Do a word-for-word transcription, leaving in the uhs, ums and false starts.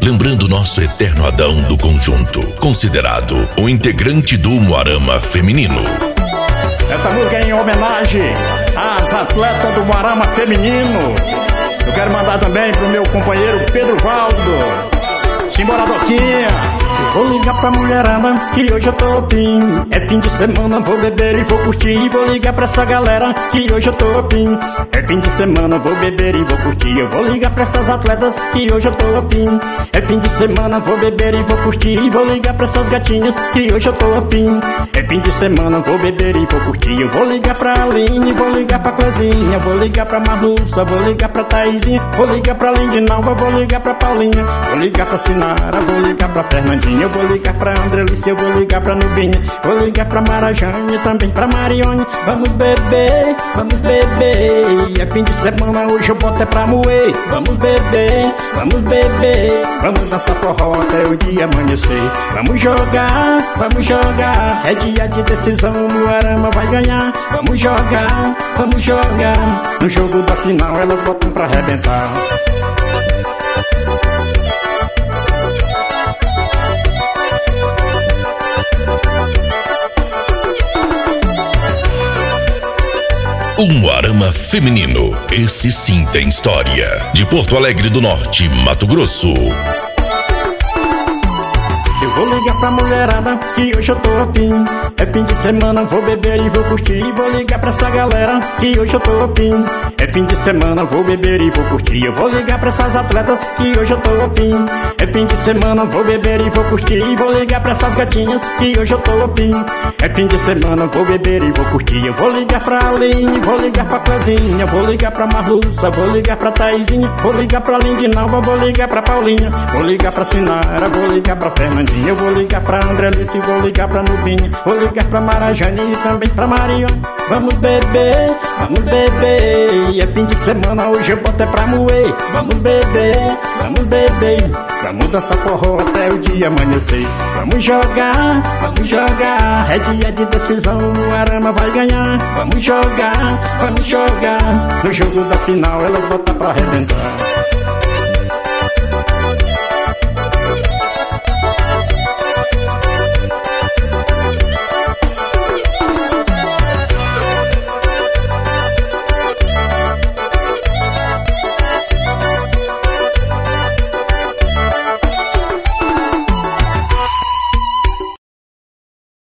lembrando nosso eterno Adão do conjunto, considerado um integrante do Umuarama feminino. Essa música é em homenagem às atletas do Umuarama feminino. Eu quero mandar também pro meu companheiro Pedro Valdo. Simbora, Doquinha. Vou ligar pra mulherada que hoje eu tô afim. É fim de semana, vou beber e vou curtir. Vou ligar pra essa galera que hoje eu tô afim. É fim de semana, vou beber e vou curtir. Eu vou ligar pra essas atletas que hoje eu tô afim. É fim de semana, vou beber e vou curtir. Vou ligar pra essas gatinhas que hoje eu tô afim. É fim de semana, vou beber e vou curtir. Eu vou ligar pra Aline, vou ligar pra Clezinha. Vou ligar pra Marluça, vou ligar pra Taizinha. Vou ligar pra Lindinalva, vou ligar pra Paulinha. Vou ligar pra Sinara, vou ligar pra Fernandinha. Eu vou ligar pra Andrelice, eu vou ligar pra Nubinha. Vou ligar pra Marajane, também pra Marione. Vamos beber, vamos beber. É fim de semana, hoje eu boto é pra moer. Vamos beber, vamos beber. Vamos dançar forró até o dia amanhecer. Vamos jogar, vamos jogar. É dia de decisão, o Umuarama vai ganhar. Vamos jogar, vamos jogar. No jogo da final elas botam pra arrebentar. Umuarama feminino, esse sim tem história. De Porto Alegre do Norte, Mato Grosso. Eu vou ligar pra mulherada que hoje eu tô afim. É fim de semana, vou beber e vou curtir. Vou ligar pra essa galera que hoje eu tô afim. É fim de semana, vou beber e vou curtir. Eu vou ligar pra essas atletas que hoje eu tô afim. É fim de semana, vou beber e vou curtir. Vou ligar pra essas gatinhas que hoje eu tô afim. É fim de semana, vou beber e vou curtir. Eu vou ligar pra Aline, vou ligar pra Clezinha. Vou ligar pra Marluça, vou ligar pra Taizinha. Vou ligar pra Lindinalva, vou ligar pra Paulinha. Vou ligar pra Sinara, vou ligar pra Fernandinha. Eu vou ligar pra Andrelice, vou ligar pra Nubinha. Vou ligar pra Marajane e também pra Marione. Vamos beber, vamos beber. É fim de semana, hoje eu boto é pra moer. Vamos beber, vamos beber. Vamos dançar forró até o dia amanhecer. Vamos jogar, vamos jogar. É dia de decisão, o Umuarama vai ganhar. Vamos jogar, vamos jogar. No jogo da final elas botam pra arrebentar.